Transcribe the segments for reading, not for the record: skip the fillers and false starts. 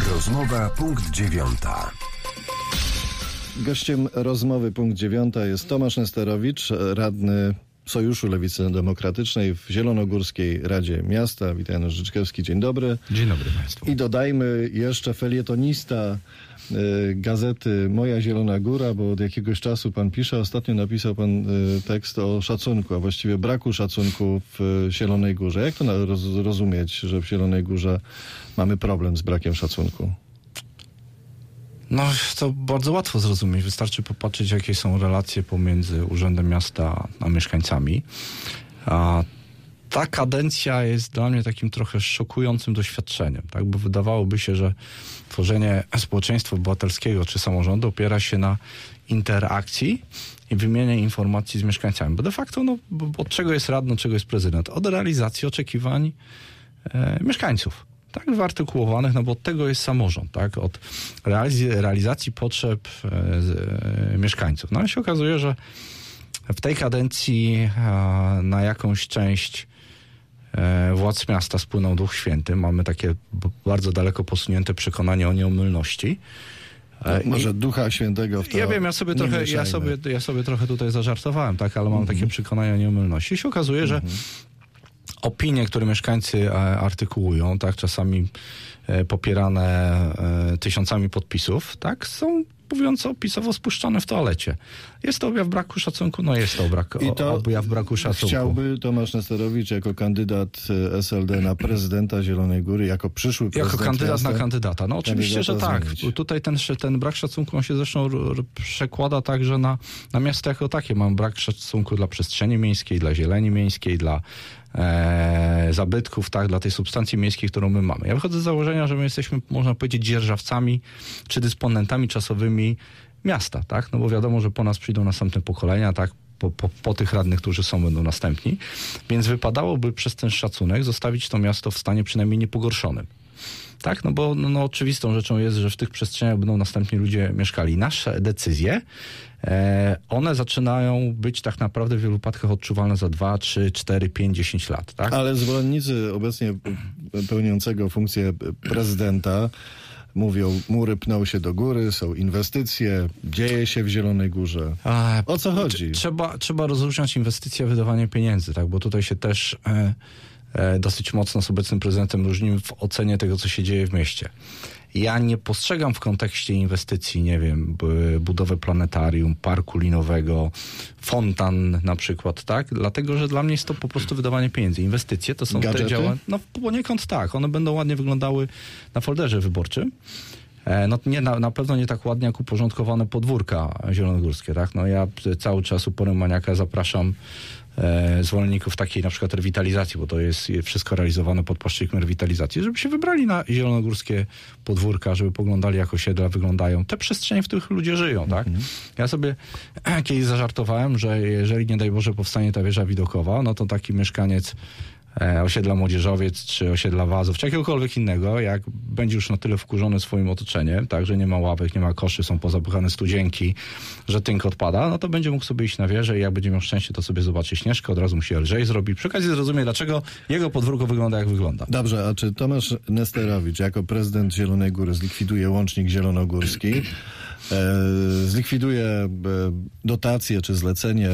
Rozmowa punkt 9. Gościem rozmowy punkt 9 jest Tomasz Nesterowicz, radny Sojuszu Lewicy Demokratycznej w Zielonogórskiej Radzie Miasta. Witam, Janusz Życzkowski, dzień dobry. Dzień dobry Państwu. I dodajmy jeszcze felietonista gazety Moja Zielona Góra, bo od jakiegoś czasu pan pisze. Ostatnio napisał pan tekst o szacunku, a właściwie braku szacunku w Zielonej Górze. Jak to rozumieć, że w Zielonej Górze mamy problem z brakiem szacunku? No, to bardzo łatwo zrozumieć. Wystarczy popatrzeć, jakie są relacje pomiędzy Urzędem Miasta a mieszkańcami. A ta kadencja jest dla mnie takim trochę szokującym doświadczeniem, tak? Bo wydawałoby się, że tworzenie społeczeństwa obywatelskiego czy samorządu opiera się na interakcji i wymianie informacji z mieszkańcami. Bo de facto, od czego jest radny, od czego jest prezydent? Od realizacji oczekiwań mieszkańców. Tak, wyartykułowanych, no bo od tego jest samorząd, tak? Od realizacji potrzeb mieszkańców. No i się okazuje, że w tej kadencji na jakąś część władz miasta spłynął Duch Święty. Mamy takie bardzo daleko posunięte przekonanie o nieomylności. Może Ducha Świętego w to ja wiem, ja sobie trochę tutaj zażartowałem, tak, ale mam takie przekonanie o nieomylności. I się okazuje, że opinie, które mieszkańcy artykułują, tak, czasami popierane tysiącami podpisów, tak, są, mówiąc opisowo, spuszczone w toalecie. Jest to objaw braku szacunku? No jest to objaw braku szacunku. Chciałby Tomasz Nesterowicz jako kandydat SLD na prezydenta Zielonej Góry, jako przyszły prezydent jako kandydat miasta, na kandydata. No oczywiście, że tak. Zmienić. Tutaj ten brak szacunku on się zresztą przekłada także na miasto jako takie. Mam brak szacunku dla przestrzeni miejskiej, dla zieleni miejskiej, dla zabytków, tak, dla tej substancji miejskiej, którą my mamy. Ja wychodzę z założenia, że my jesteśmy, można powiedzieć, dzierżawcami czy dysponentami czasowymi miasta, tak, no bo wiadomo, że po nas przyjdą następne pokolenia, tak, po tych radnych, którzy są, będą następni, więc wypadałoby przez ten szacunek zostawić to miasto w stanie przynajmniej niepogorszonym. Tak, no bo oczywistą rzeczą jest, że w tych przestrzeniach będą następni ludzie mieszkali. Nasze decyzje, one zaczynają być tak naprawdę w wielu wypadkach odczuwalne za 2, 3, 4, 5, 10 lat. Tak? Ale zwolennicy obecnie pełniącego funkcję prezydenta mówią, mury pną się do góry, są inwestycje, dzieje się w Zielonej Górze. O co chodzi? Trzeba rozróżniać inwestycje, wydawanie pieniędzy, tak, bo tutaj się też dosyć mocno z obecnym prezydentem różnimy w ocenie tego, co się dzieje w mieście. Ja nie postrzegam w kontekście inwestycji, nie wiem, budowę planetarium, parku linowego, fontan na przykład, tak? Dlatego, że dla mnie jest to po prostu wydawanie pieniędzy. Inwestycje to są te działania. No poniekąd tak. One będą ładnie wyglądały na folderze wyborczym. No nie, na pewno nie tak ładnie jak uporządkowane podwórka zielonogórskie, tak? No ja cały czas uporem maniaka zapraszam zwolenników takiej na przykład rewitalizacji, bo to jest wszystko realizowane pod płaszczykiem rewitalizacji, żeby się wybrali na zielonogórskie podwórka, żeby poglądali, jak osiedla wyglądają. Te przestrzenie, w których ludzie żyją, tak? Ja sobie kiedyś zażartowałem, że jeżeli nie daj Boże powstanie ta wieża widokowa, no to taki mieszkaniec osiedla Młodzieżowiec, czy osiedla Wazów, czy jakiegokolwiek innego, jak będzie już na tyle wkurzony swoim otoczeniem, tak, że nie ma ławek, nie ma koszy, są pozapychane studzienki, że tynk odpada, no to będzie mógł sobie iść na wieżę i jak będzie miał szczęście, to sobie zobaczy Śnieżkę, od razu mu się lżej zrobi. Przy okazji zrozumie, dlaczego jego podwórko wygląda, jak wygląda. Dobrze, a czy Tomasz Nesterowicz jako prezydent Zielonej Góry zlikwiduje łącznik zielonogórski, zlikwiduje dotacje czy zlecenie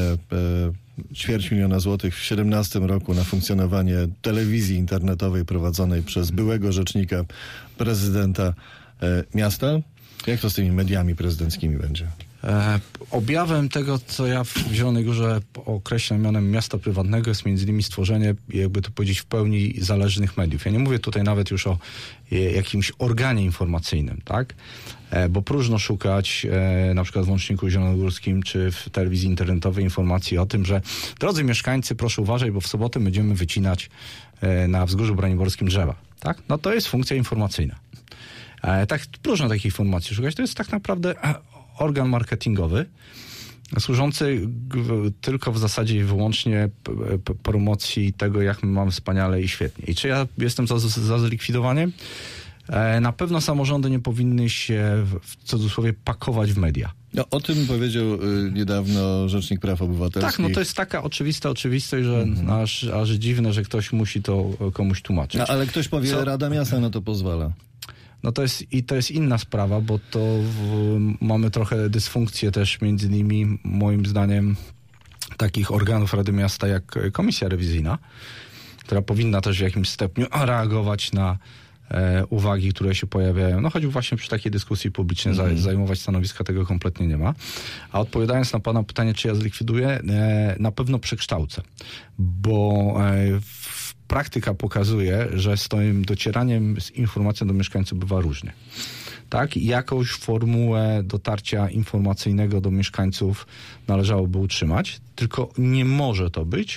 250 000 złotych w 2017 roku na funkcjonowanie telewizji internetowej prowadzonej przez byłego rzecznika prezydenta miasta? Jak to z tymi mediami prezydenckimi będzie? Objawem tego, co ja w Zielonej Górze określam mianem miasta prywatnego, jest między innymi stworzenie, jakby to powiedzieć, w pełni zależnych mediów. Ja nie mówię tutaj nawet już o jakimś organie informacyjnym, tak? Bo próżno szukać na przykład w łączniku zielonogórskim czy w telewizji internetowej informacji o tym, że drodzy mieszkańcy, proszę uważać, bo w sobotę będziemy wycinać na Wzgórzu Braniborskim drzewa, tak? No to jest funkcja informacyjna. Tak, próżno takich informacji szukać. To jest tak naprawdę organ marketingowy, służący tylko w zasadzie i wyłącznie promocji tego, jak my mamy wspaniale i świetnie. I czy ja jestem za zlikwidowaniem? Na pewno samorządy nie powinny się w cudzysłowie pakować w media. No, o tym powiedział niedawno Rzecznik Praw Obywatelskich. Tak, no to jest taka oczywistość, że aż dziwne, że ktoś musi to komuś tłumaczyć. No, ale ktoś powie, Rada Miasta na to pozwala. No to jest inna sprawa, bo mamy trochę dysfunkcję też między innymi, moim zdaniem, takich organów Rady Miasta jak Komisja Rewizyjna, która powinna też w jakimś stopniu reagować na uwagi, które się pojawiają. No choćby właśnie przy takiej dyskusji publicznej zajmować stanowiska, tego kompletnie nie ma. A odpowiadając na pana pytanie, czy ja zlikwiduję, na pewno przekształcę, bo praktyka pokazuje, że z tym docieraniem z informacją do mieszkańców bywa różnie. Tak? I jakąś formułę dotarcia informacyjnego do mieszkańców należałoby utrzymać, tylko nie może to być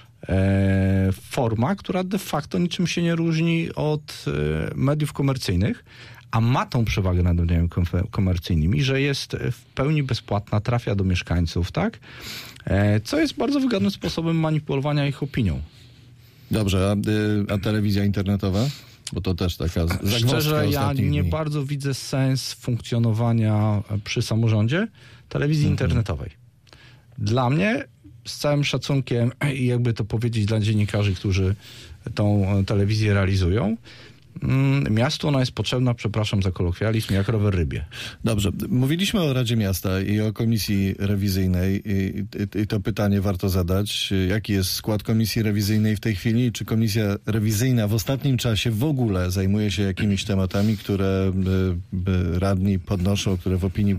forma, która de facto niczym się nie różni od mediów komercyjnych, a ma tą przewagę nad mediami komercyjnymi, że jest w pełni bezpłatna, trafia do mieszkańców, tak? Co jest bardzo wygodnym sposobem manipulowania ich opinią. Dobrze, a telewizja internetowa? Bo to też taka zagwozdka. Szczerze, ja nie bardzo widzę sens funkcjonowania przy samorządzie telewizji internetowej. Dla mnie, z całym szacunkiem i jakby to powiedzieć dla dziennikarzy, którzy tą telewizję realizują, miastu ona jest potrzebna, przepraszam za kolokwializm, jak rower rybie. Dobrze, mówiliśmy o Radzie Miasta i o komisji rewizyjnej i to pytanie warto zadać. Jaki jest skład komisji rewizyjnej w tej chwili? Czy komisja rewizyjna w ostatnim czasie w ogóle zajmuje się jakimiś tematami, które radni podnoszą, które w opinii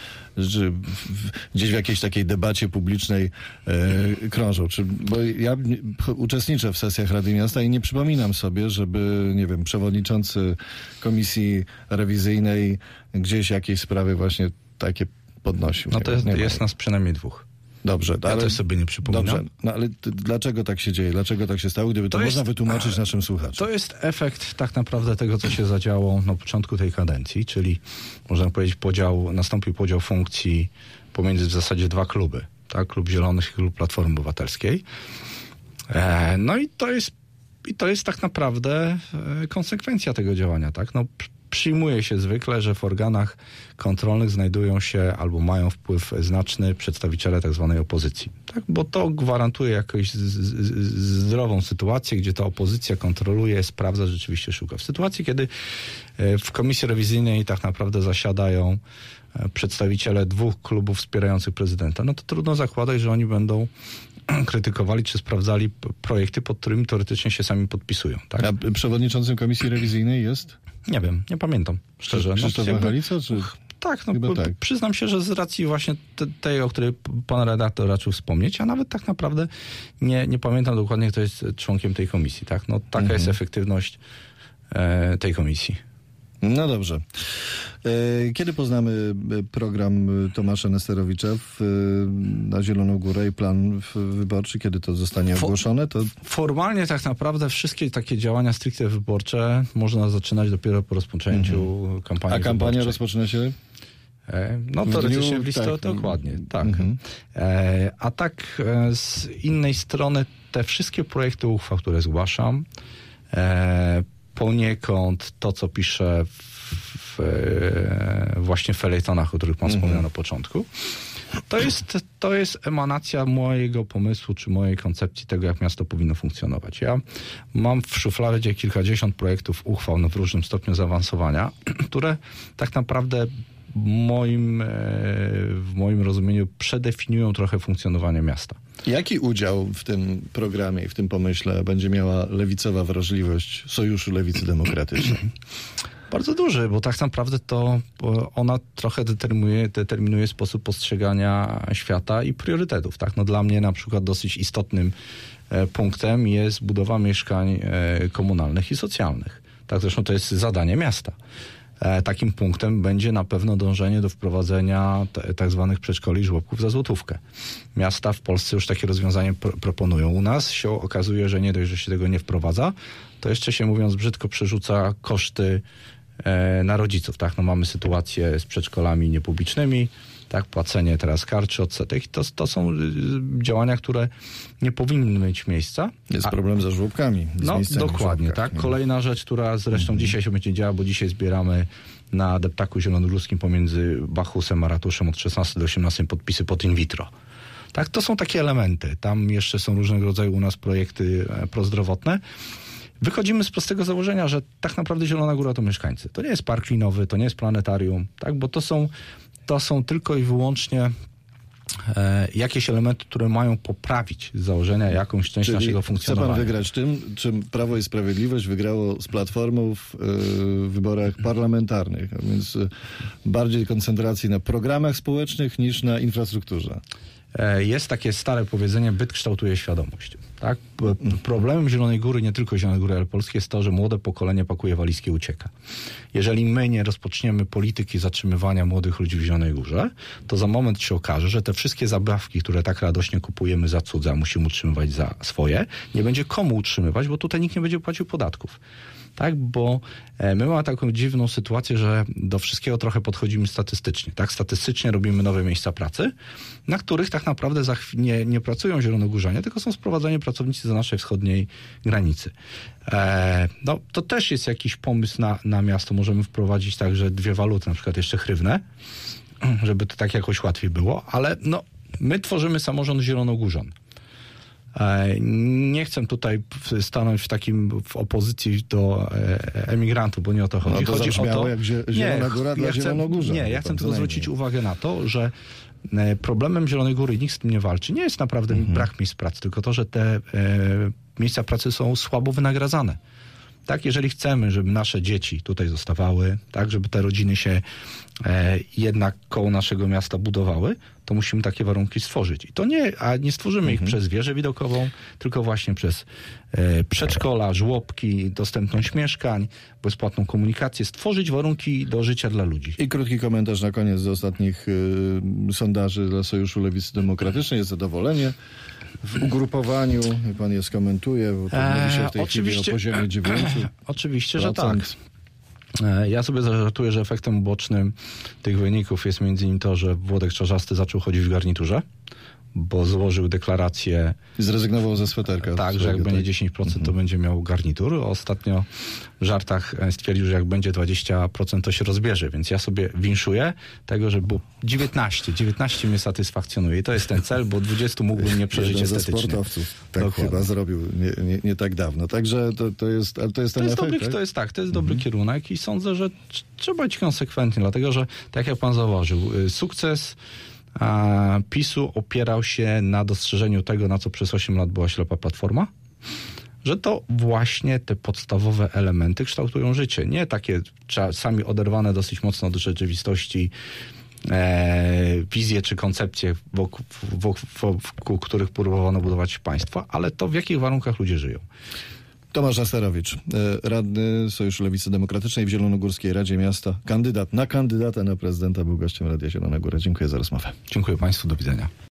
gdzieś w jakiejś takiej debacie publicznej krążą? Bo ja uczestniczę w sesjach Rady Miasta i nie przypominam sobie, żeby, nie wiem, przewodniczący komisji rewizyjnej gdzieś jakieś sprawy właśnie takie podnosił. No to jest nas przynajmniej dwóch. Dobrze. Ja też sobie nie przypominam. Dobrze, no ale dlaczego tak się dzieje? Dlaczego tak się stało? Gdyby to można wytłumaczyć naszym słuchaczom. To jest efekt tak naprawdę tego, co się zadziało na początku tej kadencji, czyli można powiedzieć nastąpił podział funkcji pomiędzy w zasadzie dwa kluby. Tak? Klub Zielonych i Klub Platformy Obywatelskiej. No i to jest tak naprawdę konsekwencja tego działania. Tak? No, przyjmuje się zwykle, że w organach kontrolnych znajdują się albo mają wpływ znaczny przedstawiciele tak zwanej opozycji. Tak? Bo to gwarantuje jakąś zdrową sytuację, gdzie ta opozycja kontroluje, sprawdza, rzeczywiście szuka. W sytuacji, kiedy w komisji rewizyjnej tak naprawdę zasiadają przedstawiciele dwóch klubów wspierających prezydenta, no to trudno zakładać, że oni będą krytykowali czy sprawdzali projekty, pod którymi teoretycznie się sami podpisują. Tak? A przewodniczącym komisji rewizyjnej jest? Nie wiem, nie pamiętam. Szczerze. Krzysztof Machalica, czy? Tak, tak. Przyznam się, że z racji właśnie tej, o której pan redaktor raczył wspomnieć, a nawet tak naprawdę nie pamiętam dokładnie, kto jest członkiem tej komisji. Tak? No, taka jest efektywność tej komisji. No dobrze. Kiedy poznamy program Tomasza Nesterowicza na Zieloną Górę i plan wyborczy? Kiedy to zostanie ogłoszone? Formalnie tak naprawdę wszystkie takie działania stricte wyborcze można zaczynać dopiero po rozpoczęciu kampanii. A kampania wyborczej rozpoczyna się? No teoretycznie w listopadzie, tak. Dokładnie, tak. A tak z innej strony te wszystkie projekty uchwał, które zgłaszam, poniekąd to, co piszę właśnie w felietonach, o których pan wspomniał na początku, to jest emanacja mojego pomysłu, czy mojej koncepcji tego, jak miasto powinno funkcjonować. Ja mam w szufladzie kilkadziesiąt projektów uchwał w różnym stopniu zaawansowania, które tak naprawdę w moim rozumieniu przedefiniują trochę funkcjonowanie miasta. Jaki udział w tym programie i w tym pomyśle będzie miała lewicowa wrażliwość Sojuszu Lewicy Demokratycznej? Bardzo duży, bo tak naprawdę to ona trochę determinuje sposób postrzegania świata i priorytetów. Tak? No dla mnie na przykład dosyć istotnym punktem jest budowa mieszkań komunalnych i socjalnych. Tak, zresztą to jest zadanie miasta. Takim punktem będzie na pewno dążenie do wprowadzenia tak zwanych przedszkoli, żłobków za złotówkę. Miasta w Polsce już takie rozwiązanie proponują. U nas się okazuje, że nie dość, że się tego nie wprowadza, to jeszcze się, mówiąc brzydko, przerzuca koszty na rodziców. Tak? No mamy sytuację z przedszkolami niepublicznymi, tak? Płacenie teraz kar czy odsetek. To są działania, które nie powinny mieć miejsca. Jest problem ze żłobkami. No dokładnie, tak. Kolejna rzecz, która zresztą dzisiaj się będzie działa, bo dzisiaj zbieramy na deptaku zielonogórskim pomiędzy Bachusem a ratuszem od 16 do 18 podpisy pod in vitro. Tak, to są takie elementy. Tam jeszcze są różnego rodzaju u nas projekty prozdrowotne. wychodzimy z prostego założenia, że tak naprawdę Zielona Góra to mieszkańcy. To nie jest park linowy, to nie jest planetarium, tak? Bo to są tylko i wyłącznie jakieś elementy, które mają poprawić z założenia jakąś część naszego funkcjonowania. Chce pan wygrać tym, czym Prawo i Sprawiedliwość wygrało z Platformą w wyborach parlamentarnych, a więc bardziej koncentracji na programach społecznych niż na infrastrukturze. Jest takie stare powiedzenie, byt kształtuje świadomość. Tak? Problemem Zielonej Góry, nie tylko Zielonej Góry, ale Polski jest to, że młode pokolenie pakuje walizki i ucieka. Jeżeli my nie rozpoczniemy polityki zatrzymywania młodych ludzi w Zielonej Górze, to za moment się okaże, że te wszystkie zabawki, które tak radośnie kupujemy za cudze, a musimy utrzymywać za swoje, nie będzie komu utrzymywać, bo tutaj nikt nie będzie płacił podatków. Tak, bo my mamy taką dziwną sytuację, że do wszystkiego trochę podchodzimy statystycznie. Tak, statystycznie robimy nowe miejsca pracy, na których tak naprawdę nie pracują zielonogórzanie, tylko są sprowadzani pracownicy do naszej wschodniej granicy. No, to też jest jakiś pomysł na miasto. Możemy wprowadzić także 2 waluty, na przykład jeszcze hrywnę, żeby to tak jakoś łatwiej było, ale no, my tworzymy samorząd zielonogórzan. Nie chcę tutaj stanąć w opozycji do emigrantów, bo nie o to chodzi. No to chodzi o to, jak Zielona Góra dla Zielonogórzan. Nie, ja chcę tylko zwrócić uwagę na to, że problemem Zielonej Góry, nikt z tym nie walczy, nie jest naprawdę brak miejsc pracy, tylko to, że te miejsca pracy są słabo wynagradzane. Tak, jeżeli chcemy, żeby nasze dzieci tutaj zostawały, tak, żeby te rodziny się jednak koło naszego miasta budowały, to musimy takie warunki stworzyć. I to nie stworzymy ich przez wieżę widokową, tylko właśnie przez przedszkola, żłobki, dostępność mieszkań, bezpłatną komunikację, stworzyć warunki do życia dla ludzi. I krótki komentarz na koniec z ostatnich sondaży dla Sojuszu Lewicy Demokratycznej. Jest zadowolenie w ugrupowaniu, pan je skomentuje, bo to mówi się w tej chwili o poziomie 9%. Oczywiście, że tak. Ja sobie zażartuję, że efektem ubocznym tych wyników jest między innymi to, że Włodek Czarzasty zaczął chodzić w garniturze, bo złożył deklarację. I zrezygnował ze sweterka. Tak, że jak będzie 10%, to będzie miał garnitur. Ostatnio w żartach stwierdził, że jak będzie 20%, to się rozbierze. Więc ja sobie winszuję tego, że było 19 mnie satysfakcjonuje. I to jest ten cel, bo 20 mógłbym nie przeżyć estetycznie. Ze sportowców tak chyba zrobił nie tak dawno. Także to jest ten efekt. To jest dobry kierunek i sądzę, że trzeba być konsekwentny, dlatego że, tak jak pan zauważył, sukces PiS-u opierał się na dostrzeżeniu tego, na co przez 8 lat była ślepa Platforma, że to właśnie te podstawowe elementy kształtują życie. Nie takie czasami oderwane dosyć mocno od rzeczywistości wizje czy koncepcje, wokół których próbowano budować państwa, ale to, w jakich warunkach ludzie żyją. Tomasz Asterowicz, radny Sojuszu Lewicy Demokratycznej w Zielonogórskiej Radzie Miasta, kandydata na prezydenta, był gościem Radia Zielona Góra. Dziękuję za rozmowę. Dziękuję państwu, do widzenia.